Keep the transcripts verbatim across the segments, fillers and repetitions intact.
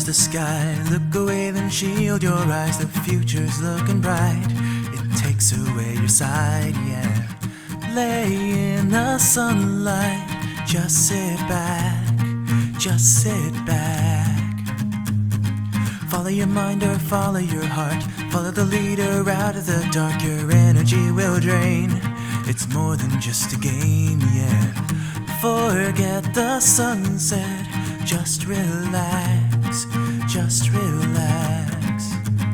the sky. Look away, then shield your eyes. The future's looking bright. It takes away your sight, yeah. Lay in the sunlight. Just sit back, just sit back. Follow your mind or follow your heart. Follow the leader out of the dark. Your energy will drain. It's more than just a game, yeah. Forget the sunset. Just relax, just relax.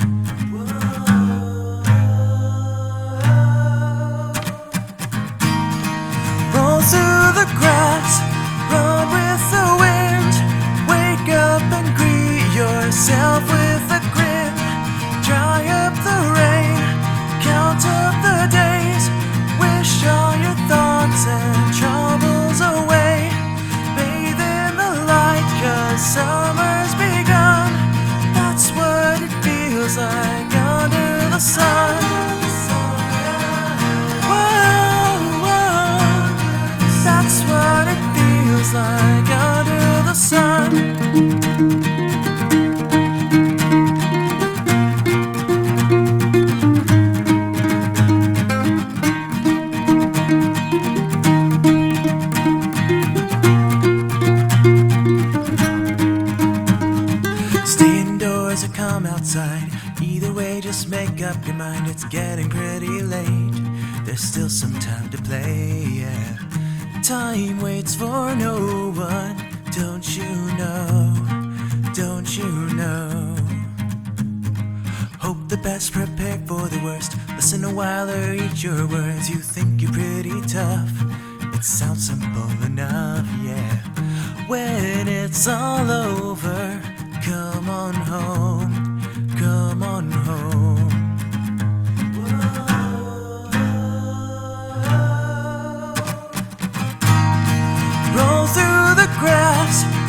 Roll through the grass, run with the wind. Wake up and greet yourself with a grin. Dry up the rain, count up the days. Wish all your thoughts and troubles away. Bathe in the light, 'cause summer's begun. That's what it feels like under the sun. Whoa, whoa. That's what it feels like under the sun. Stay indoors or come outside. Either way, just make up your mind. It's getting pretty late. There's still some time to play, yeah. Time waits for no one. Don't you know? Don't you know? Hope the best, prepare for the worst. Listen a while or eat your words. You think you're pretty tough. It sounds simple enough, yeah. When it's all over, come on home, come on home. Roll through the grass,